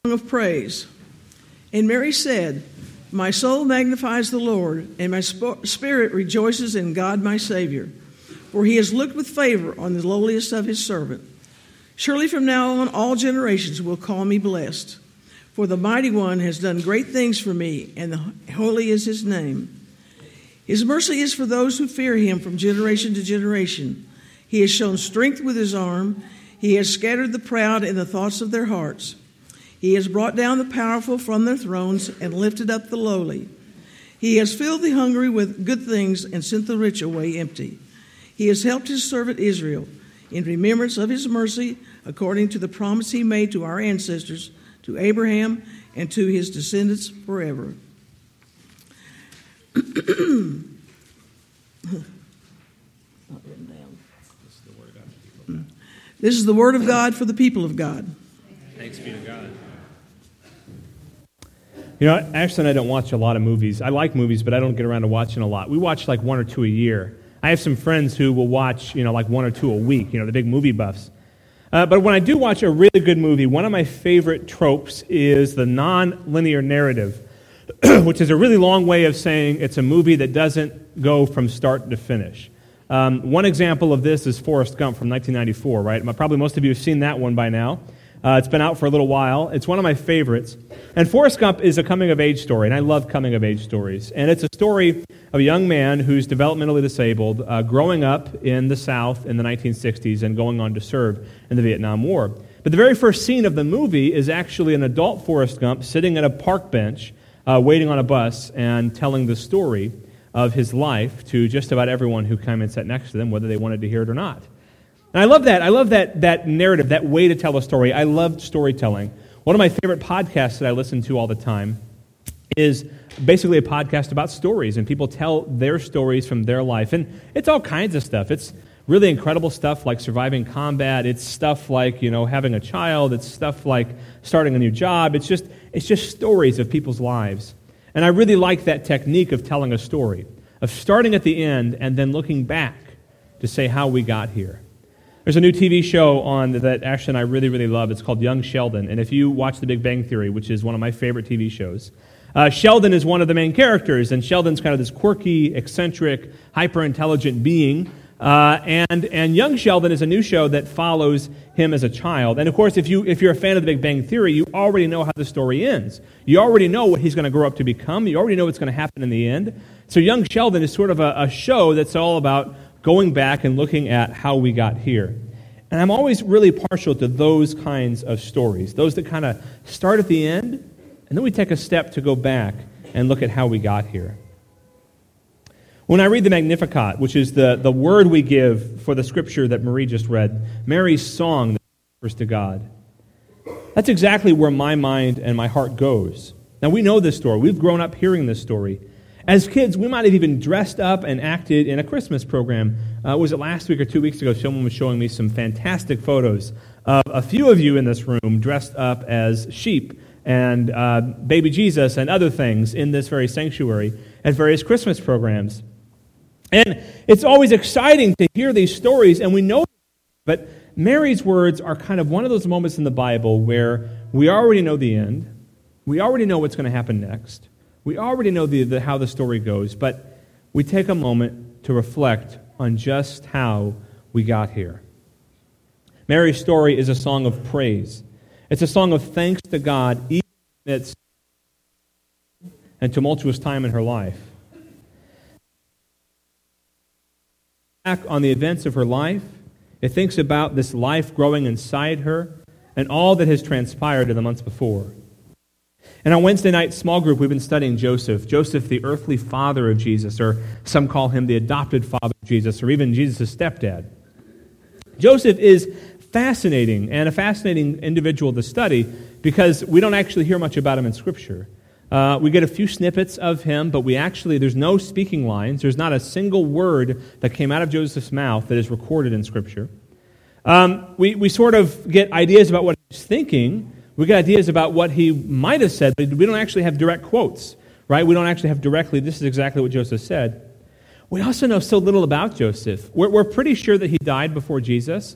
of praise. And Mary said, "My soul magnifies the Lord, and my spirit rejoices in God my Savior, for he has looked with favor on the lowliest of his servant. Surely from now on all generations will call me blessed, for the Mighty One has done great things for me, and holy is his name. His mercy is for those who fear him from generation to generation. He has shown strength with his arm. He has scattered the proud in the thoughts of their hearts. He has brought down the powerful from their thrones and lifted up the lowly. He has filled the hungry with good things and sent the rich away empty. He has helped his servant Israel in remembrance of his mercy, according to the promise he made to our ancestors, to Abraham and to his descendants forever." Not written down. This is the word of God for the people of God. Thanks be to God. You know, Ashley and I don't watch a lot of movies. I like movies, but I don't get around to watching a lot. We watch like one or two a year. I have some friends who will watch, like one or two a week, the big movie buffs. But when I do watch a really good movie, one of my favorite tropes is the non-linear narrative, which is a really long way of saying it's a movie that doesn't go from start to finish. One example of this is Forrest Gump from 1994, right? Probably most of you have seen that one by now. It's been out for a little while. It's one of my favorites. And Forrest Gump is a coming-of-age story, and I love coming-of-age stories. And it's a story of a young man who's developmentally disabled, growing up in the South in the 1960s and going on to serve in the Vietnam War. But the very first scene of the movie is actually an adult Forrest Gump sitting at a park bench, waiting on a bus, and telling the story of his life to just about everyone who came and sat next to them, whether they wanted to hear it or not. And I love that. I love that narrative, that way to tell a story. I love storytelling. One of my favorite podcasts that I listen to all the time is basically a podcast about stories, and people tell their stories from their life. And it's all kinds of stuff. It's really incredible stuff like surviving combat. It's stuff like, having a child. It's stuff like starting a new job. It's just stories of people's lives. And I really like that technique of telling a story, of starting at the end and then looking back to say how we got here. There's a new TV show on that Ashley and I really, really love. It's called Young Sheldon. And if you watch The Big Bang Theory, which is one of my favorite TV shows, Sheldon is one of the main characters. And Sheldon's kind of this quirky, eccentric, hyper-intelligent being. And Young Sheldon is a new show that follows him as a child. And of course, if you're a fan of The Big Bang Theory, you already know how the story ends. You already know what he's going to grow up to become. You already know what's going to happen in the end. So Young Sheldon is sort of a show that's all about going back and looking at how we got here. And I'm always really partial to those kinds of stories, those that kind of start at the end, and then we take a step to go back and look at how we got here. When I read the Magnificat, which is the word we give for the scripture that Marie just read, Mary's song that refers to God, that's exactly where my mind and my heart goes. Now, we know this story. We've grown up hearing this story. As kids, we might have even dressed up and acted in a Christmas program. Was it last week or 2 weeks ago? Someone was showing me some fantastic photos of a few of you in this room dressed up as sheep and baby Jesus and other things in this very sanctuary at various Christmas programs. And it's always exciting to hear these stories, and we know, but Mary's words are kind of one of those moments in the Bible where we already know the end. We already know what's going to happen next. We already know how the story goes, but we take a moment to reflect on just how we got here. Mary's story is a song of praise. It's a song of thanks to God, even amidst a tumultuous time in her life. Back on the events of her life, it thinks about this life growing inside her and all that has transpired in the months before. And on Wednesday night small group, we've been studying Joseph. Joseph, the earthly father of Jesus, or some call him the adopted father of Jesus, or even Jesus' stepdad. Joseph is fascinating, and a fascinating individual to study, because we don't actually hear much about him in Scripture. We get a few snippets of him, but there's no speaking lines. There's not a single word that came out of Joseph's mouth that is recorded in Scripture. We sort of get ideas about what he's thinking. We get ideas about what he might have said, but we don't actually have direct quotes, right? We don't actually have directly, this is exactly what Joseph said. We also know so little about Joseph. We're pretty sure that he died before Jesus.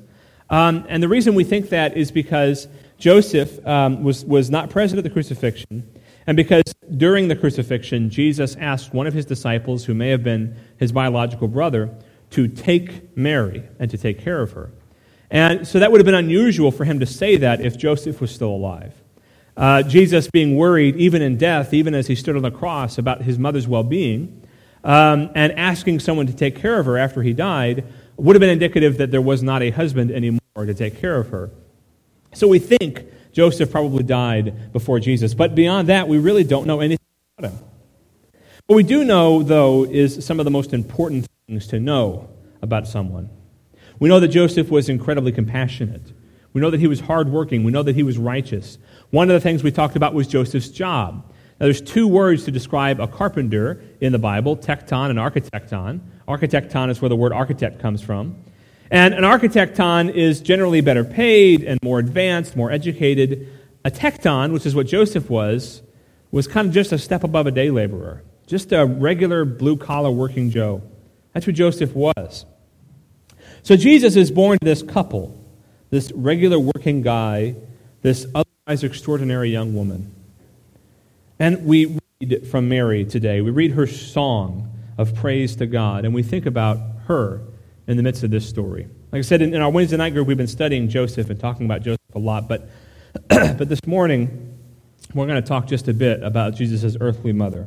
And the reason we think that is because Joseph was not present at the crucifixion, and because during the crucifixion, Jesus asked one of his disciples, who may have been his biological brother, to take Mary and to take care of her. And so that would have been unusual for him to say that if Joseph was still alive. Jesus being worried, even in death, even as he stood on the cross, about his mother's well-being, and asking someone to take care of her after he died, would have been indicative that there was not a husband anymore to take care of her. So we think Joseph probably died before Jesus. But beyond that, we really don't know anything about him. What we do know, though, is some of the most important things to know about someone. We know that Joseph was incredibly compassionate. We know that he was hardworking. We know that he was righteous. One of the things we talked about was Joseph's job. Now, there's two words to describe a carpenter in the Bible, tekton and architecton. Architecton is where the word architect comes from. And an architecton is generally better paid and more advanced, more educated. A tekton, which is what Joseph was kind of just a step above a day laborer, just a regular blue-collar working Joe. That's who Joseph was. So Jesus is born to this couple, this regular working guy, this otherwise extraordinary young woman. And we read from Mary today. We read her song of praise to God, and we think about her in the midst of this story. Like I said, in our Wednesday night group, we've been studying Joseph and talking about Joseph a lot, but this morning, we're going to talk just a bit about Jesus' earthly mother.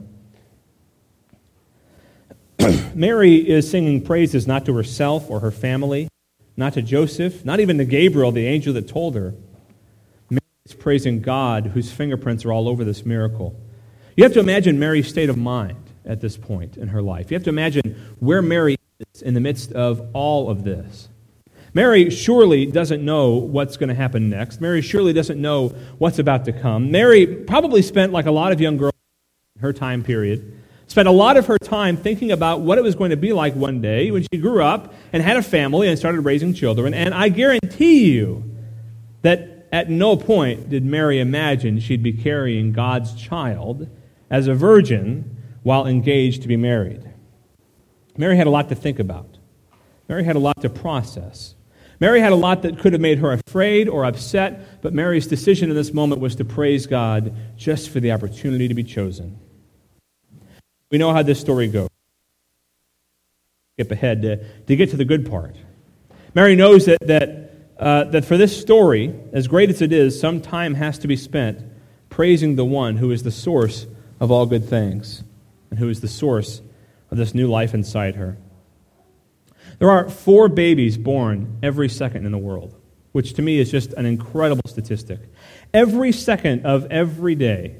Mary is singing praises not to herself or her family, not to Joseph, not even to Gabriel, the angel that told her. Mary is praising God, whose fingerprints are all over this miracle. You have to imagine Mary's state of mind at this point in her life. You have to imagine where Mary is in the midst of all of this. Mary surely doesn't know what's going to happen next. Mary surely doesn't know what's about to come. Mary probably spent, like a lot of young girls in her time period, spent a lot of her time thinking about what it was going to be like one day when she grew up and had a family and started raising children. And I guarantee you that at no point did Mary imagine she'd be carrying God's child as a virgin while engaged to be married. Mary had a lot to think about. Mary had a lot to process. Mary had a lot that could have made her afraid or upset, but Mary's decision in this moment was to praise God just for the opportunity to be chosen. We know how this story goes. Skip ahead to get to the good part. Mary knows that for this story, as great as it is, some time has to be spent praising the one who is the source of all good things and who is the source of this new life inside her. There are 4 babies born every second in the world, which to me is just an incredible statistic. Every second of every day,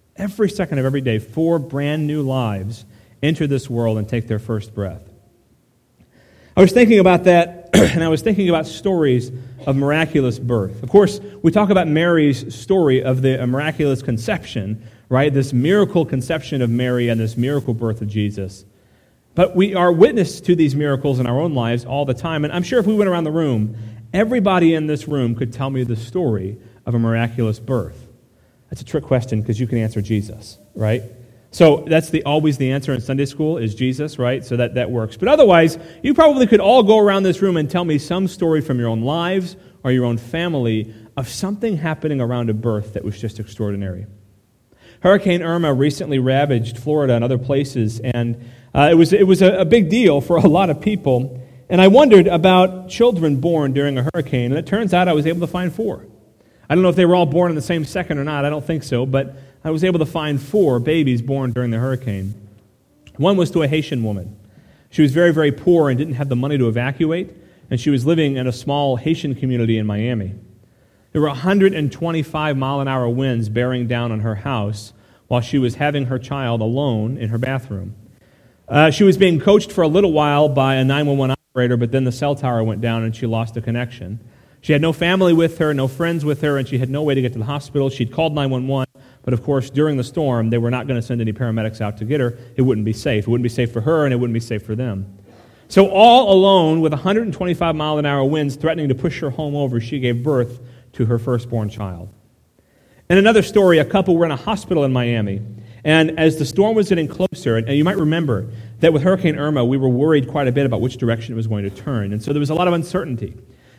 4 brand new lives enter this world and take their first breath. I was thinking about that, and I was thinking about stories of miraculous birth. Of course, we talk about Mary's story of the miraculous conception, right? This miracle conception of Mary and this miracle birth of Jesus. But we are witness to these miracles in our own lives all the time. And I'm sure if we went around the room, everybody in this room could tell me the story of a miraculous birth. That's a trick question because you can answer Jesus, right? So that's always the answer in Sunday school is Jesus, right? So that works. But otherwise, you probably could all go around this room and tell me some story from your own lives or your own family of something happening around a birth that was just extraordinary. Hurricane Irma recently ravaged Florida and other places, and it was a big deal for a lot of people. And I wondered about children born during a hurricane, and it turns out I was able to find 4. I don't know if they were all born in the same second or not. I don't think so, but I was able to find 4 babies born during the hurricane. One was to a Haitian woman. She was very, very poor and didn't have the money to evacuate, and she was living in a small Haitian community in Miami. There were 125-mile-an-hour winds bearing down on her house while she was having her child alone in her bathroom. She was being coached for a little while by a 911 operator, but then the cell tower went down and she lost the connection. She had no family with her, no friends with her, and she had no way to get to the hospital. She'd called 911, but of course, during the storm, they were not going to send any paramedics out to get her. It wouldn't be safe. It wouldn't be safe for her, and it wouldn't be safe for them. So all alone, with 125-mile-an-hour winds threatening to push her home over, she gave birth to her firstborn child. In another story, a couple were in a hospital in Miami, and as the storm was getting closer, and you might remember that with Hurricane Irma, we were worried quite a bit about which direction it was going to turn, and so there was a lot of uncertainty.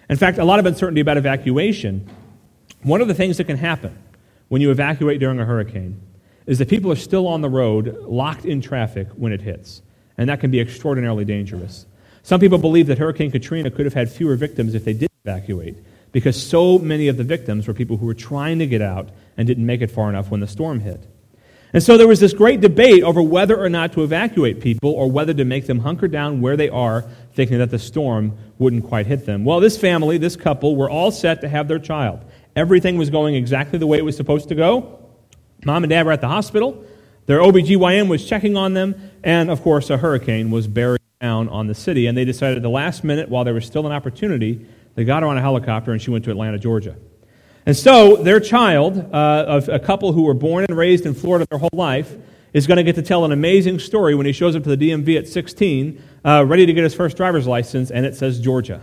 In fact, a lot of uncertainty about evacuation. One of the things that can happen when you evacuate during a hurricane is that people are still on the road, locked in traffic when it hits. And that can be extraordinarily dangerous. Some people believe that Hurricane Katrina could have had fewer victims if they did evacuate, because so many of the victims were people who were trying to get out and didn't make it far enough when the storm hit. And so there was this great debate over whether or not to evacuate people or whether to make them hunker down where they are, thinking that the storm wouldn't quite hit them. Well, this family, this couple, were all set to have their child. Everything was going exactly the way it was supposed to go. Mom and Dad were at the hospital. Their OBGYN was checking on them. And, of course, a hurricane was bearing down on the city. And they decided at the last minute, while there was still an opportunity, they got her on a helicopter and she went to Atlanta, Georgia. And so their child, of a couple who were born and raised in Florida their whole life, is going to get to tell an amazing story when he shows up to the DMV at 16, ready to get his first driver's license, and it says Georgia.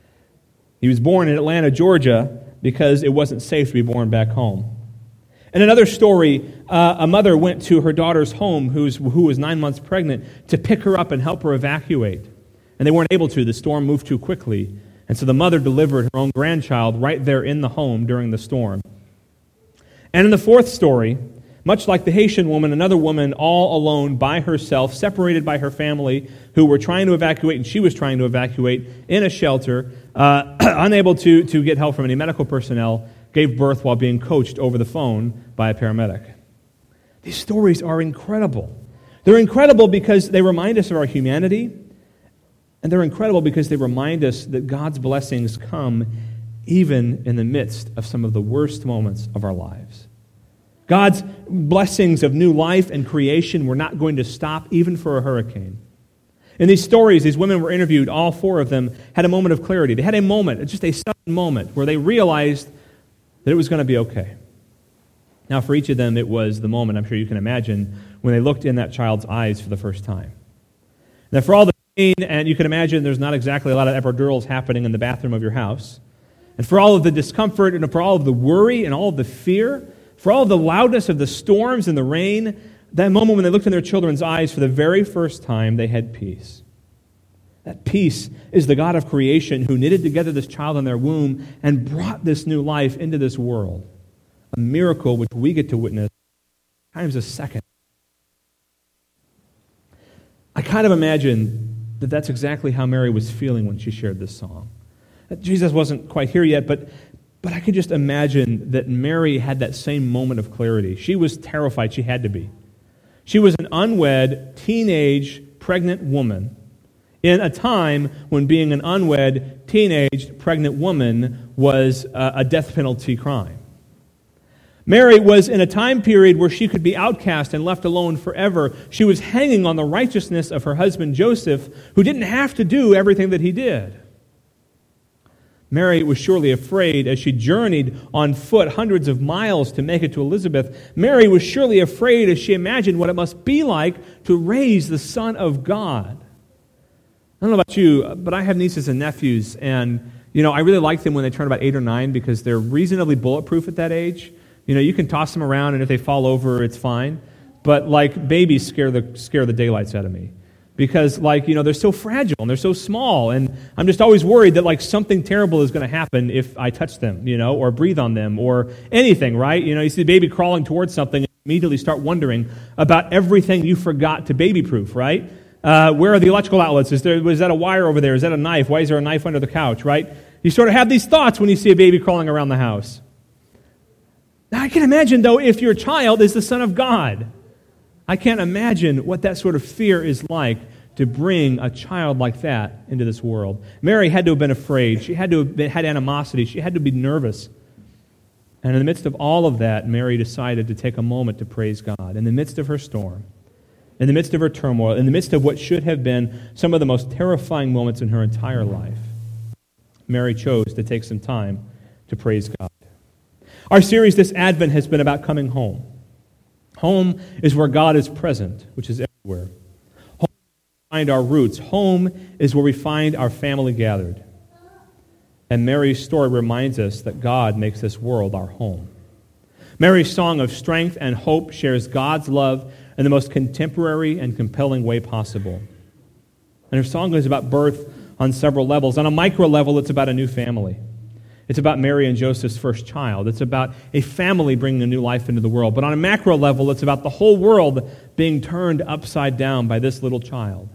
He was born in Atlanta, Georgia, because it wasn't safe to be born back home. In another story, a mother went to her daughter's home who was 9 months pregnant to pick her up and help her evacuate. And they weren't able to. The storm moved too quickly. And so the mother delivered her own grandchild right there in the home during the storm. And in the fourth story, much like the Haitian woman, another woman all alone by herself, separated by her family, who were trying to evacuate, and she was trying to evacuate in a shelter, unable to get help from any medical personnel, gave birth while being coached over the phone by a paramedic. These stories are incredible. They're incredible because they remind us of our humanity, and they're incredible because they remind us that God's blessings come even in the midst of some of the worst moments of our lives. God's blessings of new life and creation were not going to stop even for a hurricane. In these stories, these women were interviewed, all four of them had a moment of clarity. They had a moment, just a sudden moment, where they realized that it was going to be okay. Now, for each of them, it was the moment, I'm sure you can imagine, when they looked in that child's eyes for the first time. Now, for all the pain, and you can imagine there's not exactly a lot of epidurals happening in the bathroom of your house, and for all of the discomfort, and for all of the worry, and all of the fear, for all of the loudness of the storms and the rain, that moment when they looked in their children's eyes for the very first time, they had peace. That peace is the God of creation who knitted together this child in their womb and brought this new life into this world. A miracle which we get to witness times a second. I kind of imagine that that's exactly how Mary was feeling when she shared this song. That Jesus wasn't quite here yet, but I could just imagine that Mary had that same moment of clarity. She was terrified. She had to be. She was an unwed, teenage, pregnant woman in a time when being an unwed, teenage, pregnant woman was a death penalty crime. Mary was in a time period where she could be outcast and left alone forever. She was hanging on the righteousness of her husband Joseph, who didn't have to do everything that he did. Mary was surely afraid as she journeyed on foot hundreds of miles to make it to Elizabeth. Mary was surely afraid as she imagined what it must be like to raise the Son of God. I don't know about you, but I have nieces and nephews, and I really like them when they turn about 8 or 9 because they're reasonably bulletproof at that age. You can toss them around, and if they fall over, it's fine. But babies scare the daylights out of me. Because, they're so fragile and they're so small. And I'm just always worried that, something terrible is going to happen if I touch them, or breathe on them or anything, right? You see the baby crawling towards something and immediately start wondering about everything you forgot to baby-proof, right? Where are the electrical outlets? Was that a wire over there? Is that a knife? Why is there a knife under the couch, right? You sort of have these thoughts when you see a baby crawling around the house. Now, I can imagine, though, if your child is the Son of God. I can't imagine what that sort of fear is like to bring a child like that into this world. Mary had to have been afraid. She had to have had animosity. She had to be nervous. And in the midst of all of that, Mary decided to take a moment to praise God. In the midst of her storm, in the midst of her turmoil, in the midst of what should have been some of the most terrifying moments in her entire life, Mary chose to take some time to praise God. Our series this Advent has been about coming home. Home is where God is present, which is everywhere. Home is where we find our roots. Home is where we find our family gathered. And Mary's story reminds us that God makes this world our home. Mary's song of strength and hope shares God's love in the most contemporary and compelling way possible. And her song is about birth on several levels. On a micro level, it's about a new family. It's about Mary and Joseph's first child. It's about a family bringing a new life into the world. But on a macro level, it's about the whole world being turned upside down by this little child.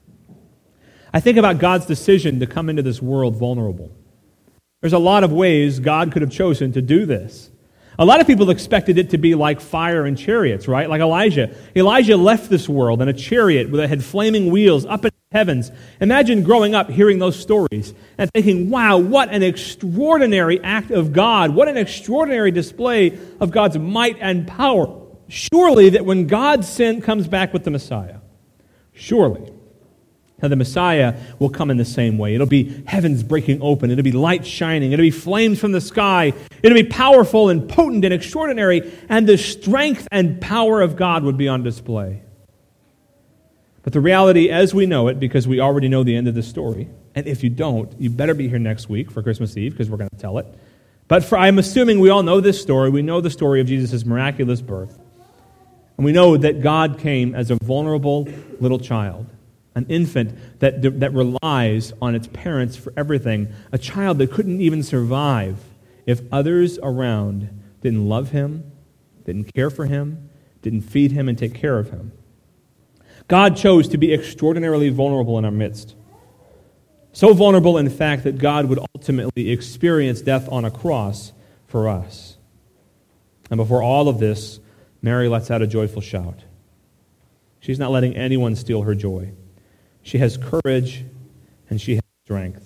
I think about God's decision to come into this world vulnerable. There's a lot of ways God could have chosen to do this. A lot of people expected it to be like fire and chariots, right? Like Elijah. Elijah left this world in a chariot that had flaming wheels up in the heavens. Imagine growing up hearing those stories and thinking, wow, what an extraordinary act of God. What an extraordinary display of God's might and power. Surely that when God comes back with the Messiah, surely now, the Messiah will come in the same way. It'll be heavens breaking open. It'll be light shining. It'll be flames from the sky. It'll be powerful and potent and extraordinary, and the strength and power of God would be on display. But the reality, as we know it, because we already know the end of the story, and if you don't, you better be here next week for Christmas Eve, because we're going to tell it. But I'm assuming we all know this story. We know the story of Jesus' miraculous birth. And we know that God came as a vulnerable little child. An infant that relies on its parents for everything. A child that couldn't even survive if others around didn't love him, didn't care for him, didn't feed him and take care of him. God chose to be extraordinarily vulnerable in our midst. So vulnerable, in fact, that God would ultimately experience death on a cross for us. And before all of this, Mary lets out a joyful shout. She's not letting anyone steal her joy. She has courage, and she has strength.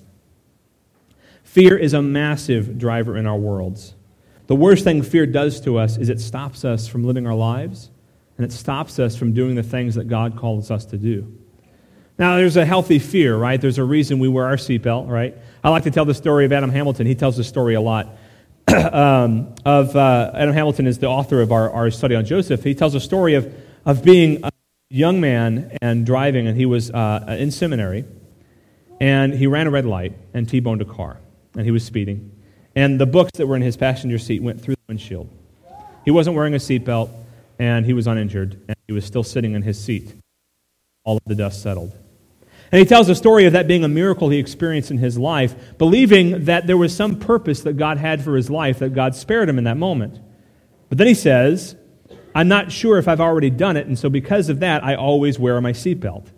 Fear is a massive driver in our worlds. The worst thing fear does to us is it stops us from living our lives, and it stops us from doing the things that God calls us to do. Now, there's a healthy fear, right? There's a reason we wear our seatbelt, right? I like to tell the story of Adam Hamilton. He tells the story a lot. Adam Hamilton is the author of our study on Joseph. He tells a story of being young man and driving, and he was in seminary, and he ran a red light and T-boned a car, and he was speeding, and the books that were in his passenger seat went through the windshield. He wasn't wearing a seatbelt, and he was uninjured, and he was still sitting in his seat. All of the dust settled. And he tells the story of that being a miracle he experienced in his life, believing that there was some purpose that God had for his life, that God spared him in that moment. But then he says, I'm not sure if I've already done it, and so because of that, I always wear my seatbelt.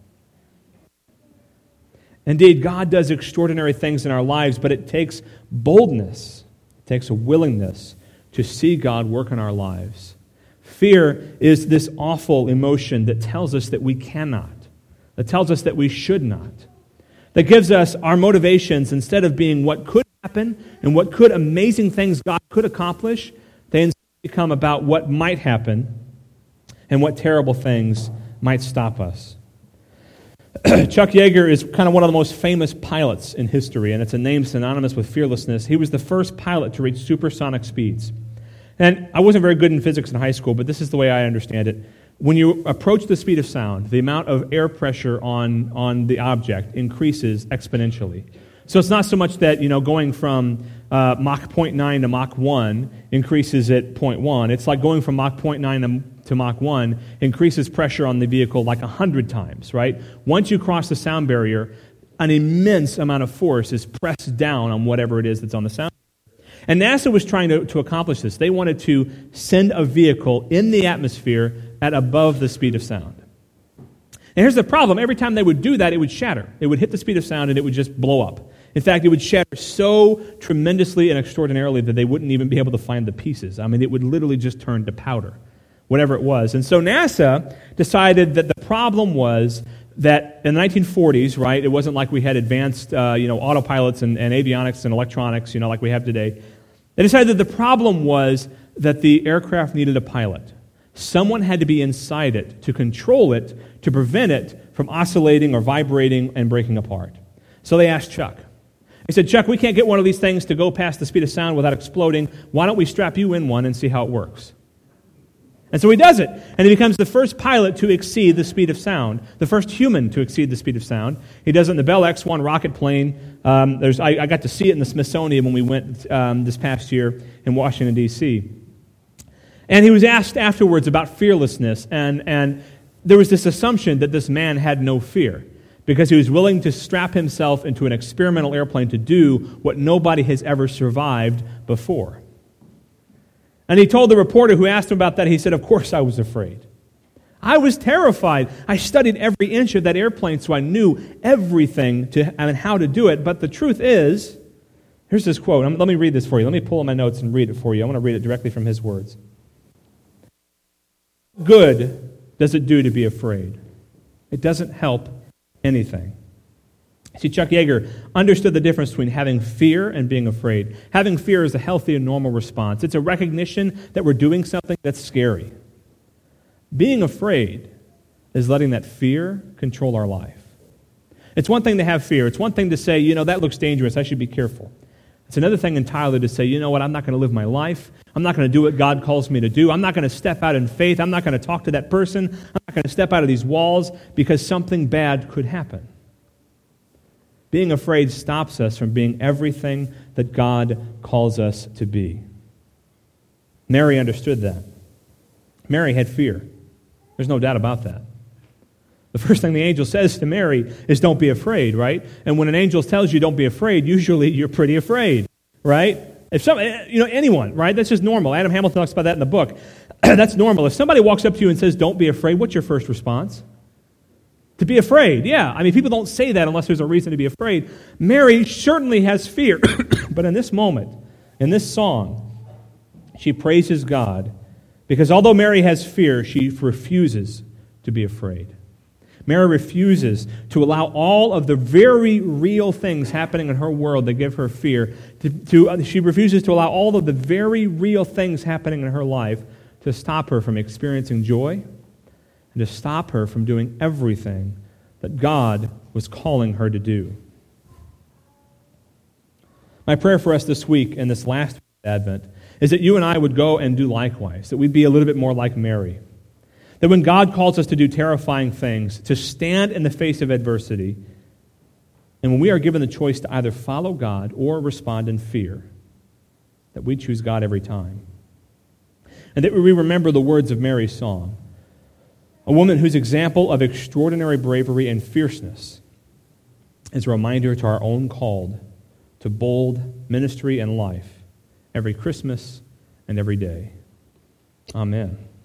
Indeed, God does extraordinary things in our lives, but it takes boldness, it takes a willingness to see God work in our lives. Fear is this awful emotion that tells us that we cannot, that tells us that we should not, that gives us our motivations instead of being what could happen and what could amazing things God could accomplish, they become about what might happen and what terrible things might stop us. Chuck Yeager is kind of one of the most famous pilots in history, and it's a name synonymous with fearlessness. He was the first pilot to reach supersonic speeds. And I wasn't very good in physics in high school, but this is the way I understand it. When you approach the speed of sound, the amount of air pressure on the object increases exponentially. So it's not so much that, going from Mach 0.9 to Mach 1 increases at 0.1. It's like going from Mach 0.9 to Mach 1 increases pressure on the vehicle like 100 times, right? Once you cross the sound barrier, an immense amount of force is pressed down on whatever it is that's on the sound barrier. And NASA was trying to accomplish this. They wanted to send a vehicle in the atmosphere at above the speed of sound. And here's the problem. Every time they would do that, it would shatter. It would hit the speed of sound and it would just blow up. In fact, it would shatter so tremendously and extraordinarily that they wouldn't even be able to find the pieces. I mean, it would literally just turn to powder, whatever it was. And so NASA decided that the problem was that in the 1940s, right, it wasn't like we had advanced, autopilots and avionics and electronics, like we have today. They decided that the problem was that the aircraft needed a pilot. Someone had to be inside it to control it, to prevent it from oscillating or vibrating and breaking apart. So they asked Chuck. They said, Chuck, we can't get one of these things to go past the speed of sound without exploding. Why don't we strap you in one and see how it works? And so he does it, and he becomes the first pilot to exceed the speed of sound, the first human to exceed the speed of sound. He does it in the Bell X-1 rocket plane. I got to see it in the Smithsonian when we went this past year in Washington, D.C. And he was asked afterwards about fearlessness, and there was this assumption that this man had no fear, because he was willing to strap himself into an experimental airplane to do what nobody has ever survived before. And he told the reporter who asked him about that, he said, "Of course I was afraid. I was terrified. I studied every inch of that airplane, so I knew everything and how to do it. But the truth is," here's this quote. Let me read this for you. Let me pull up my notes and read it for you. I want to read it directly from his words. "Good does it do to be afraid? It doesn't help anything." See, Chuck Yeager understood the difference between having fear and being afraid. Having fear is a healthy and normal response. It's a recognition that we're doing something that's scary. Being afraid is letting that fear control our life. It's one thing to have fear. It's one thing to say, that looks dangerous. I should be careful. It's another thing entirely to say, you know what, I'm not going to live my life. I'm not going to do what God calls me to do. I'm not going to step out in faith. I'm not going to talk to that person. I'm not going to step out of these walls because something bad could happen. Being afraid stops us from being everything that God calls us to be. Mary understood that. Mary had fear. There's no doubt about that. The first thing the angel says to Mary is, "Don't be afraid," right? And when an angel tells you don't be afraid, usually you're pretty afraid, right? If anyone, right? That's just normal. Adam Hamilton talks about that in the book. That's normal. If somebody walks up to you and says, "Don't be afraid," what's your first response? To be afraid, yeah. I mean, people don't say that unless there's a reason to be afraid. Mary certainly has fear. But in this moment, in this song, she praises God because although Mary has fear, she refuses to be afraid. Mary refuses to allow all of the very real things happening in her world that give her fear. She refuses to allow all of the very real things happening in her life to stop her from experiencing joy and to stop her from doing everything that God was calling her to do. My prayer for us this week and this last week of Advent is that you and I would go and do likewise, that we'd be a little bit more like Mary. That when God calls us to do terrifying things, to stand in the face of adversity, and when we are given the choice to either follow God or respond in fear, that we choose God every time. And that we remember the words of Mary's song, a woman whose example of extraordinary bravery and fierceness is a reminder to our own call to bold ministry and life every Christmas and every day. Amen.